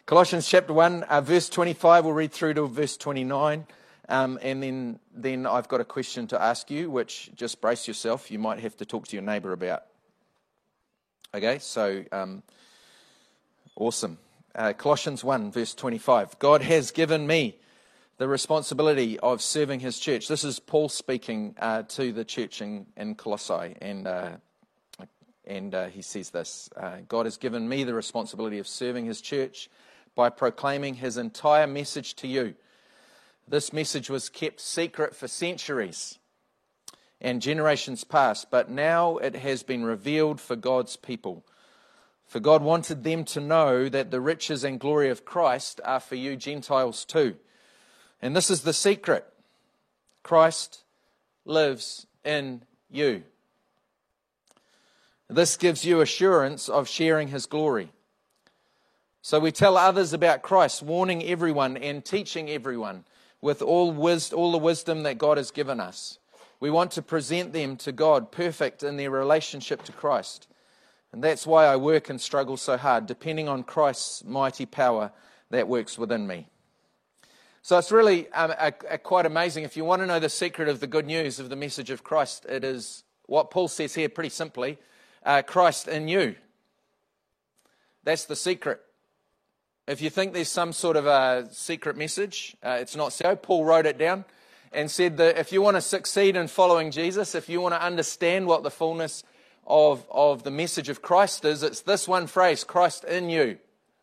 Colossians chapter 1, verse 25, we'll read through to verse 29. And then I've got a question to ask you, which, just brace yourself, you might have to talk to your neighbour about. Okay, so awesome. Colossians 1, verse 25. God has given me the responsibility of serving his church. This is Paul speaking to the church in Colossae, and he says this, God has given me the responsibility of serving his church by proclaiming his entire message to you. This message was kept secret for centuries and generations past, but now it has been revealed for God's people. For God wanted them to know that the riches and glory of Christ are for you Gentiles too. And this is the secret. Christ lives in you. This gives you assurance of sharing his glory. So we tell others about Christ, warning everyone and teaching everyone with all the wisdom that God has given us. We want to present them to God perfect in their relationship to Christ. And that's why I work and struggle so hard, depending on Christ's mighty power that works within me. So it's really quite amazing. If you want to know the secret of the good news of the message of Christ, it is what Paul says here pretty simply, Christ in you. That's the secret. If you think there's some sort of a secret message, it's not so. Paul wrote it down and said that if you want to succeed in following Jesus, if you want to understand what the fullness of the message of Christ is, it's this one phrase, Christ in you.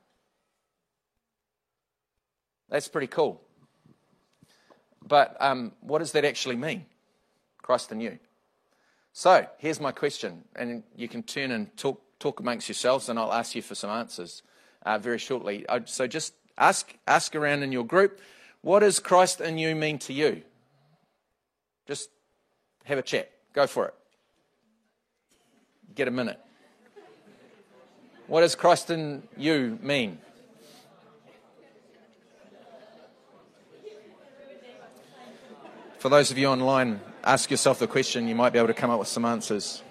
That's pretty cool. But what does that actually mean? Christ in you. So here's my question, and you can turn and talk amongst yourselves, and I'll ask you for some answers very shortly. So just ask around in your group, what does Christ in you mean to you? Just have a chat. Go for it. Get a minute. What does Christ in you mean? For those of you online, ask yourself the question. You might be able to come up with some answers.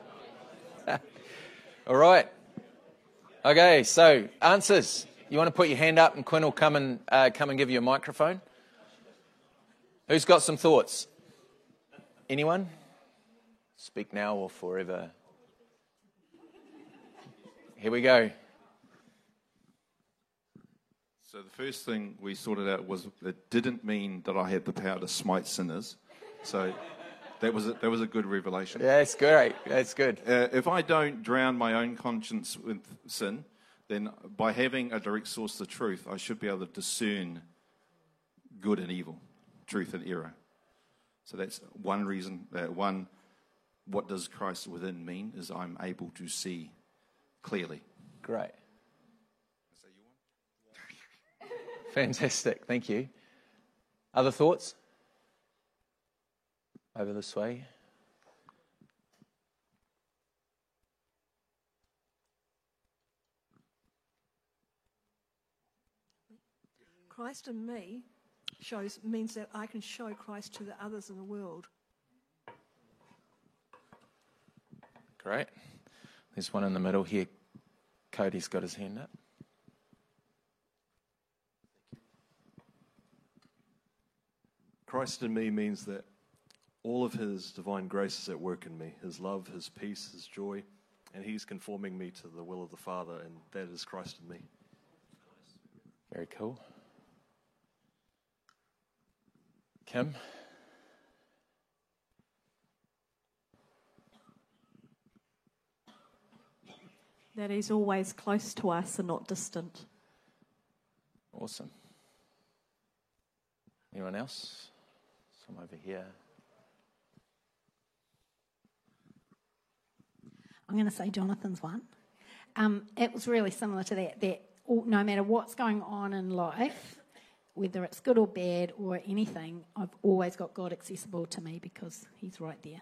All right. Okay, so answers. You want to put your hand up and Quinn will come and give you a microphone. Who's got some thoughts? Anyone? Speak now or forever. Here we go. So the first thing we sorted out was it didn't mean that I had the power to smite sinners. So that was a good revelation. Yeah, it's great. That's good. If I don't drown my own conscience with sin, then by having a direct source of truth, I should be able to discern good and evil, truth and error. So that's one reason. What does Christ within mean is I'm able to see clearly. Great. Fantastic. Thank you. Other thoughts? Over this way. Christ in me means that I can show Christ to the others in the world. Great. There's one in the middle here. Cody's got his hand up. Christ in me means that all of his divine grace is at work in me. His love, his peace, his joy, and he's conforming me to the will of the Father, and that is Christ in me. Very cool. Kim? That he's always close to us and not distant. Awesome. Anyone else? Some over here. I'm going to say Jonathan's one. It was really similar to that no matter what's going on in life, whether it's good or bad or anything, I've always got God accessible to me because he's right there.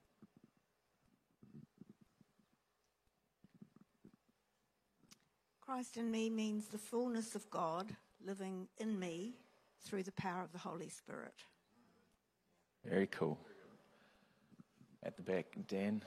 Christ in me means the fullness of God living in me through the power of the Holy Spirit. Very cool. At the back, Dan.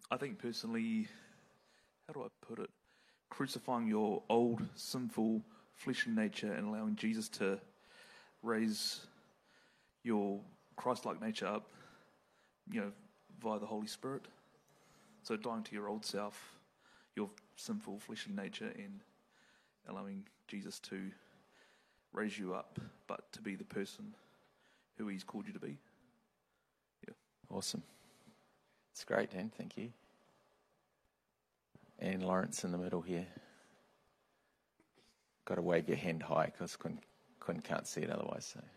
I think personally, how do I put it? Crucifying your old sinful fleshly nature and allowing Jesus to raise your Christ-like nature up, via the Holy Spirit. So dying to your old self, your sinful fleshly nature, and allowing Jesus to raise you up, but to be the person who He's called you to be. Yeah. Awesome. It's great, Dan. Thank you. And Lawrence in the middle here. Got to wave your hand high because Quinn can't see it otherwise. So.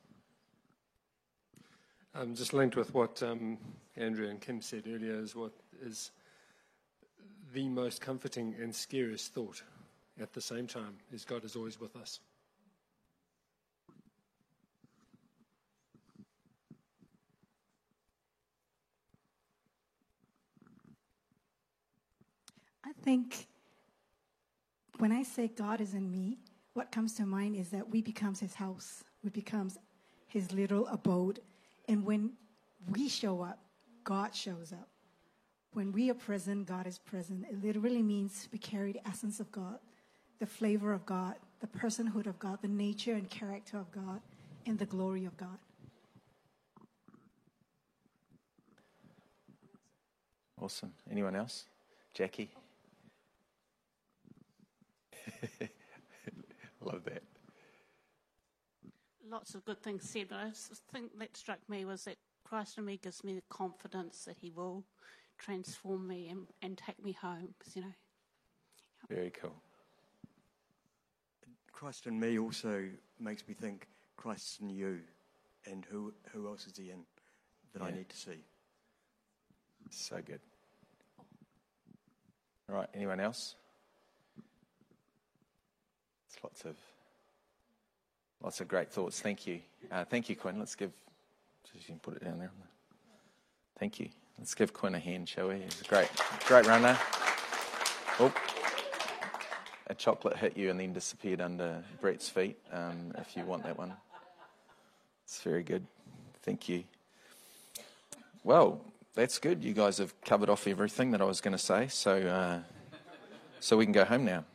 Just linked with what Andrea and Kim said earlier is what is the most comforting and scariest thought at the same time is God is always with us. I think when I say God is in me, what comes to mind is that we becomes His house. We becomes His little abode. And when we show up, God shows up. When we are present, God is present. It literally means we carry the essence of God, the flavor of God, the personhood of God, the nature and character of God, and the glory of God. Awesome. Anyone else? Jackie? Love that. Lots of good things said, but I just think that struck me was that Christ in me gives me the confidence that He will transform me and take me home. Very cool. Christ in me also makes me think Christ's in you, and who else is He in that I need to see? So good. All right, anyone else? It's lots of great thoughts. Thank you. Thank you, Quinn. Let's give... You can put it down there. Thank you. Let's give Quinn a hand, shall we? He's a great runner. Oh, a chocolate hit you and then disappeared under Brett's feet, if you want that one. It's very good. Thank you. Well, that's good. You guys have covered off everything that I was going to say, so we can go home now.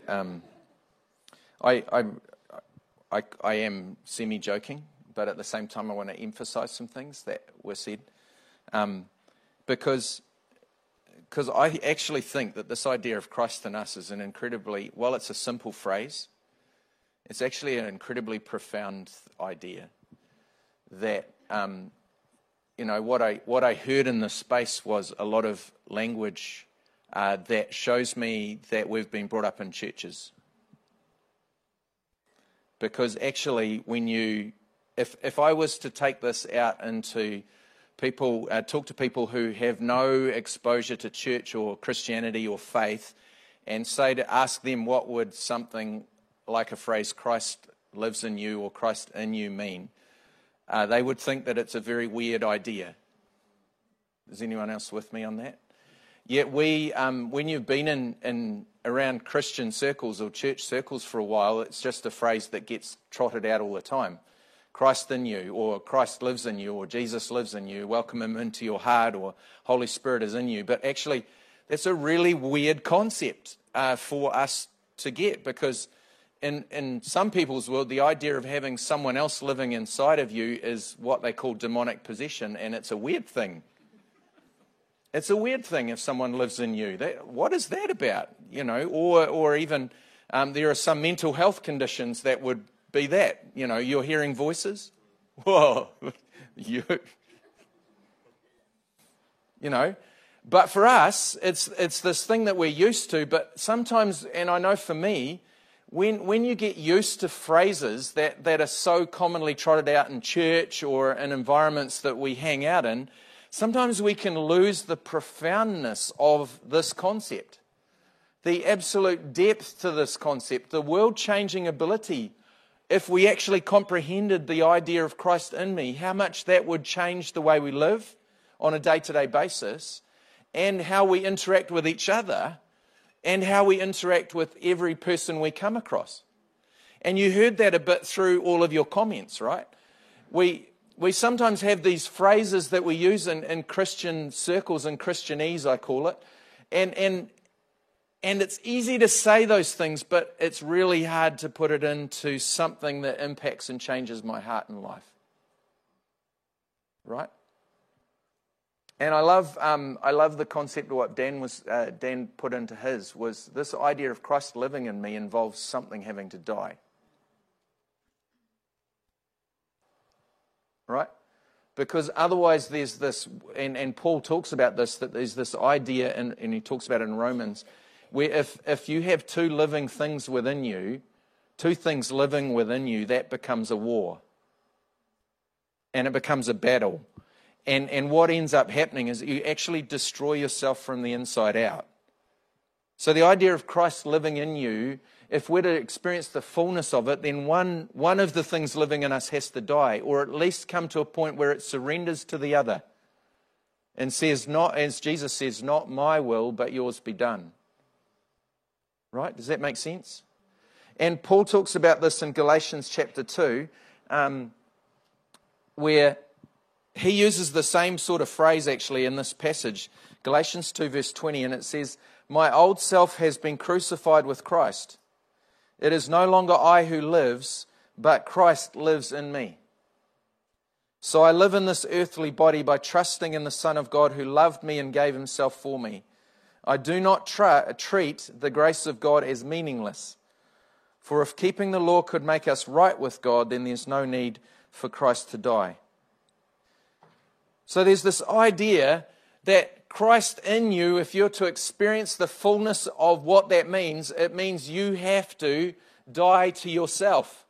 I am semi-joking, but at the same time I want to emphasise some things that were said, because I actually think that this idea of Christ in us is an incredibly, while it's a simple phrase, it's actually an incredibly profound idea that, what I heard in this space was a lot of language that shows me that we've been brought up in churches. Because actually, if I was to take this out into people, talk to people who have no exposure to church or Christianity or faith, and ask them what would something like a phrase "Christ lives in you" or "Christ in you" mean, they would think that it's a very weird idea. Is anyone else with me on that? Yet when you've been in around Christian circles or church circles for a while, it's just a phrase that gets trotted out all the time. Christ in you, or Christ lives in you, or Jesus lives in you, welcome Him into your heart, or Holy Spirit is in you. But actually, that's a really weird concept for us to get, because in some people's world, the idea of having someone else living inside of you is what they call demonic possession, and it's a weird thing. It's a weird thing if someone lives in you. What is that about? Or even there are some mental health conditions that would be that. You're hearing voices. Whoa, But for us, it's this thing that we're used to. But sometimes, and I know for me, when you get used to phrases that are so commonly trotted out in church or in environments that we hang out in, sometimes we can lose the profoundness of this concept, the absolute depth to this concept, the world-changing ability. If we actually comprehended the idea of Christ in me, how much that would change the way we live on a day-to-day basis, and how we interact with each other, and how we interact with every person we come across. And you heard that a bit through all of your comments, right? we sometimes have these phrases that we use in Christian circles, in Christianese, I call it. And it's easy to say those things, but it's really hard to put it into something that impacts and changes my heart and life. Right? And I love the concept of what Dan put into his, was this idea of Christ living in me involves something having to die. Right? Because otherwise there's this, and Paul talks about this, that there's this idea, and he talks about it in Romans, where if you have two things living within you, that becomes a war. And it becomes a battle. And what ends up happening is you actually destroy yourself from the inside out. So the idea of Christ living in you, if we're to experience the fullness of it, then one of the things living in us has to die, or at least come to a point where it surrenders to the other and says, not, as Jesus says, not my will, but yours be done. Right? Does that make sense? And Paul talks about this in Galatians chapter 2, where he uses the same sort of phrase actually in this passage, Galatians 2 verse 20, and it says, my old self has been crucified with Christ. It is no longer I who lives, but Christ lives in me. So I live in this earthly body by trusting in the Son of God who loved me and gave himself for me. I do not treat the grace of God as meaningless. For if keeping the law could make us right with God, then there's no need for Christ to die. So there's this idea that Christ in you, if you're to experience the fullness of what that means, it means you have to die to yourself.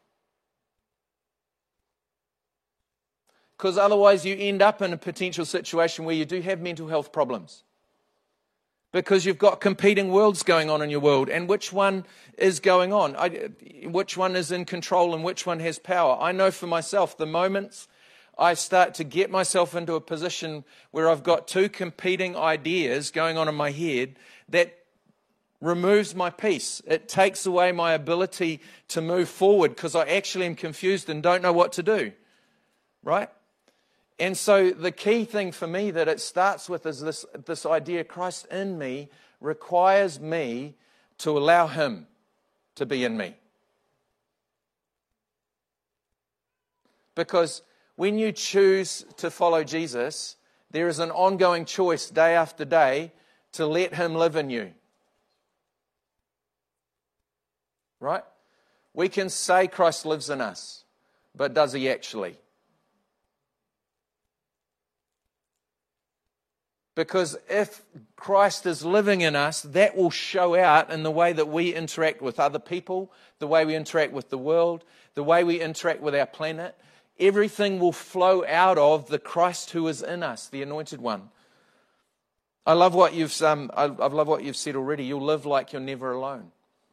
Because otherwise you end up in a potential situation where you do have mental health problems. Because you've got competing worlds going on in your world, and which one is going on? Which one is in control and which one has power? I know for myself, the moments I start to get myself into a position where I've got two competing ideas going on in my head, that removes my peace. It takes away my ability to move forward because I actually am confused and don't know what to do. Right? And so the key thing for me that it starts with is this idea, Christ in me requires me to allow him to be in me. Because when you choose to follow Jesus, there is an ongoing choice day after day to let him live in you. Right? We can say Christ lives in us, but does he actually? Because if Christ is living in us, that will show out in the way that we interact with other people, the way we interact with the world, the way we interact with our planet. Everything will flow out of the Christ who is in us, the Anointed One. I love what you've said already. You'll live like you're never alone.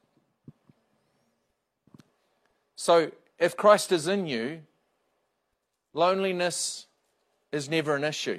So, if Christ is in you, loneliness is never an issue.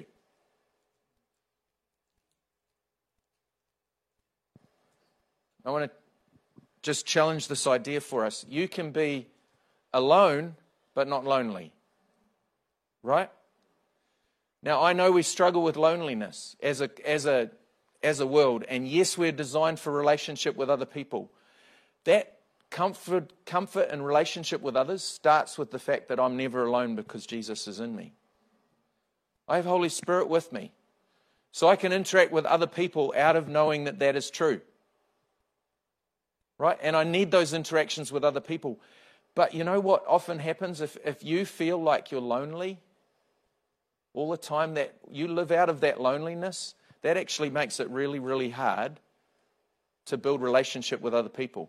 I want to just challenge this idea for us. You can be alone, but not lonely. Right? Now, I know we struggle with loneliness as a world, and yes, we're designed for relationship with other people. That comfort and relationship with others starts with the fact that I'm never alone because Jesus is in me. I have Holy Spirit with me, so I can interact with other people out of knowing that that is true. Right? And I need those interactions with other people. But you know what often happens if you feel like you're lonely all the time, that you live out of that loneliness, that actually makes it really, really hard to build relationship with other people.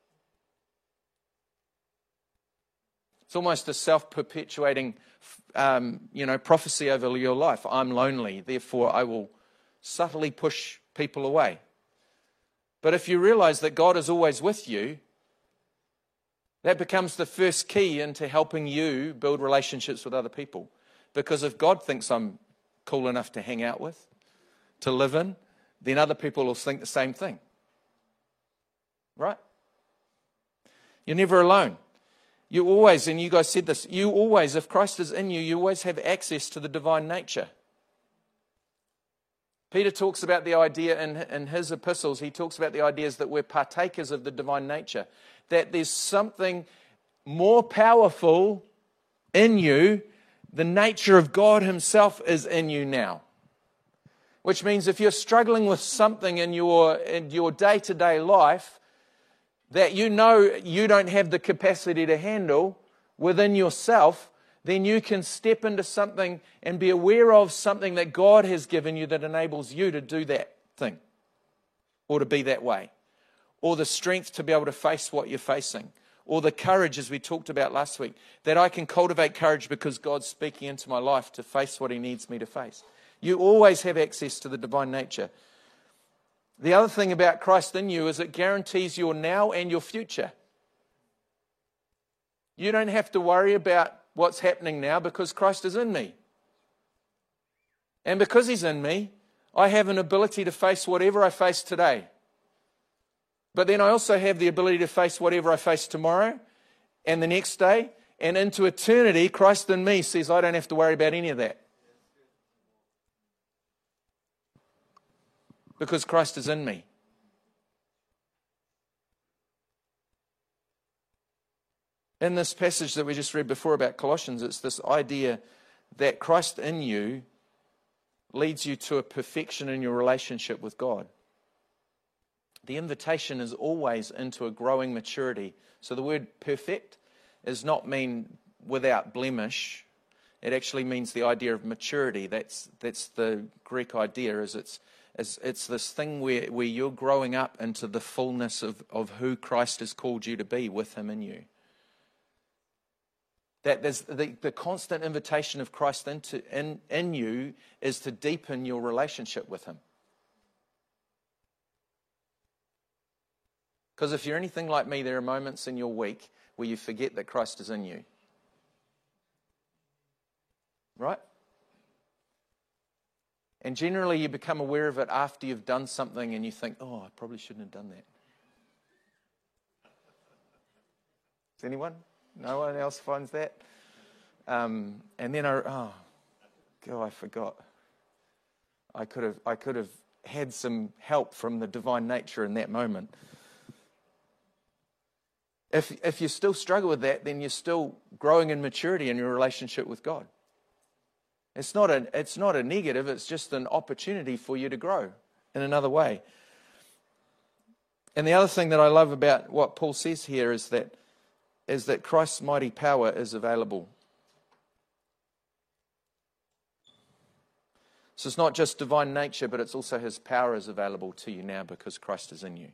It's almost a self-perpetuating, prophecy over your life. I'm lonely, therefore I will subtly push people away. But if you realize that God is always with you, that becomes the first key into helping you build relationships with other people. Because if God thinks I'm cool enough to hang out with, to live in, then other people will think the same thing. Right? You're never alone. You always, and you guys said this, you always, if Christ is in you, you always have access to the divine nature. Peter talks about the idea in his epistles, he talks about the ideas that we're partakers of the divine nature, that there's something more powerful in you. The nature of God himself is in you now. Which means if you're struggling with something in your day-to-day life that you know you don't have the capacity to handle within yourself, then you can step into something and be aware of something that God has given you that enables you to do that thing or to be that way, or the strength to be able to face what you're facing, or the courage, as we talked about last week, that I can cultivate courage because God's speaking into my life to face what he needs me to face. You always have access to the divine nature. The other thing about Christ in you is it guarantees your now and your future. You don't have to worry about what's happening now because Christ is in me. And because he's in me, I have an ability to face whatever I face today. But then I also have the ability to face whatever I face tomorrow and the next day. And into eternity, Christ in me says I don't have to worry about any of that. Because Christ is in me. In this passage that we just read before about Colossians, it's this idea that Christ in you leads you to a perfection in your relationship with God. The invitation is always into a growing maturity. So the word perfect does not mean without blemish. It actually means the idea of maturity. That's the Greek idea. It's this thing where you're growing up into the fullness of who Christ has called you to be with him in you. That there's the constant invitation of Christ in you is to deepen your relationship with him. Because if you're anything like me, there are moments in your week where you forget that Christ is in you. Right? And generally you become aware of it after you've done something and you think, oh, I probably shouldn't have done that. Is anyone? No one else finds that? And then I forgot. I could have had some help from the divine nature in that moment. If you still struggle with that, then you're still growing in maturity in your relationship with God. It's not a negative, it's just an opportunity for you to grow in another way. And the other thing that I love about what Paul says here is that Christ's mighty power is available. So it's not just divine nature, but it's also his power is available to you now because Christ is in you.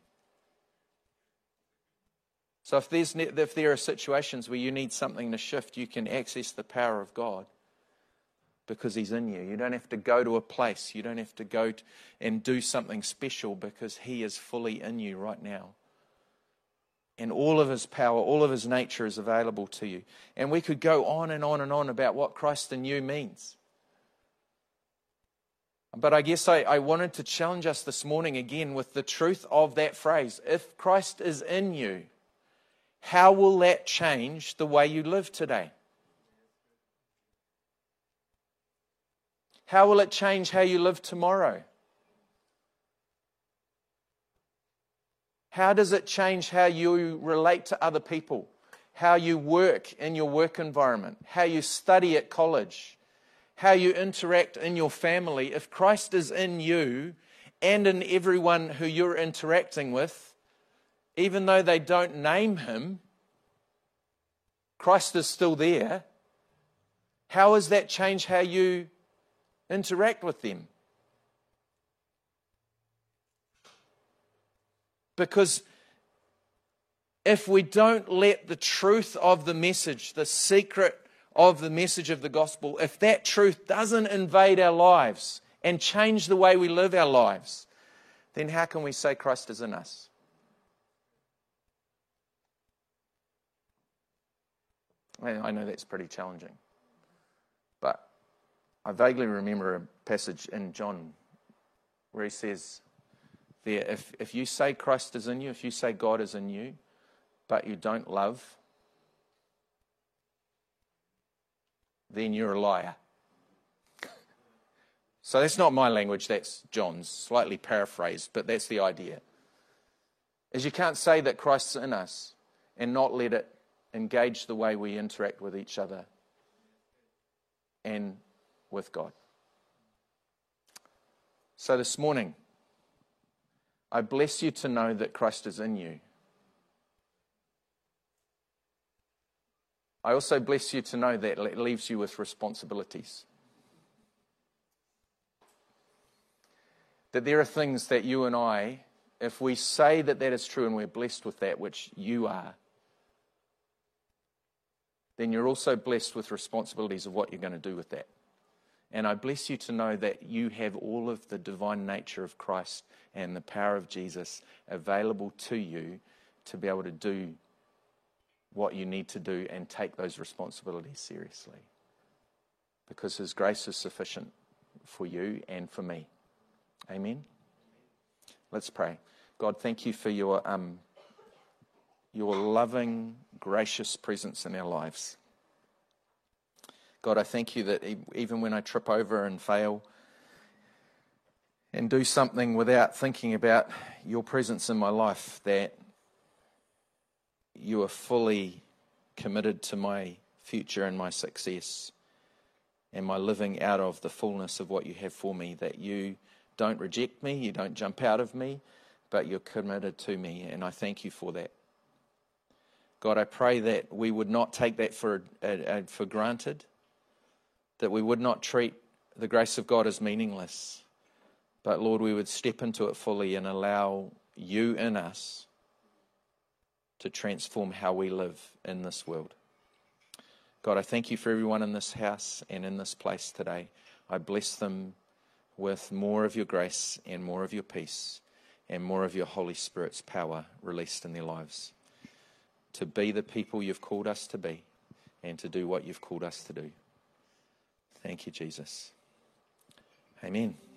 So if there are situations where you need something to shift, you can access the power of God because he's in you. You don't have to go to a place. You don't have to go and do something special because he is fully in you right now. And all of his power, all of his nature is available to you. And we could go on and on and on about what Christ in you means. But I guess I wanted to challenge us this morning again with the truth of that phrase. If Christ is in you, how will that change the way you live today? How will it change how you live tomorrow? How does it change how you relate to other people? How you work in your work environment? How you study at college? How you interact in your family? If Christ is in you and in everyone who you're interacting with, even though they don't name him, Christ is still there. How does that change how you interact with them? Because if we don't let the truth of the message, the secret of the message of the gospel, if that truth doesn't invade our lives and change the way we live our lives, then how can we say Christ is in us? I know that's pretty challenging. But I vaguely remember a passage in John where he says there, if you say Christ is in you, if you say God is in you, but you don't love, then you're a liar. So that's not my language, that's John's, slightly paraphrased, but that's the idea. Is you can't say that Christ's in us and not let it engage the way we interact with each other and with God. So this morning, I bless you to know that Christ is in you. I also bless you to know that it leaves you with responsibilities. That there are things that you and I, if we say that that is true and we're blessed with that, which you are, then you're also blessed with responsibilities of what you're going to do with that. And I bless you to know that you have all of the divine nature of Christ and the power of Jesus available to you to be able to do what you need to do and take those responsibilities seriously. Because His grace is sufficient for you and for me. Amen? Let's pray. God, thank you for your loving, gracious presence in our lives. God, I thank you that even when I trip over and fail and do something without thinking about your presence in my life, that you are fully committed to my future and my success and my living out of the fullness of what you have for me, that you don't reject me, you don't jump out of me, but you're committed to me, and I thank you for that. God, I pray that we would not take that for granted, that we would not treat the grace of God as meaningless, but Lord, we would step into it fully and allow you in us to transform how we live in this world. God, I thank you for everyone in this house and in this place today. I bless them with more of your grace and more of your peace and more of your Holy Spirit's power released in their lives to be the people you've called us to be and to do what you've called us to do. Thank you, Jesus. Amen.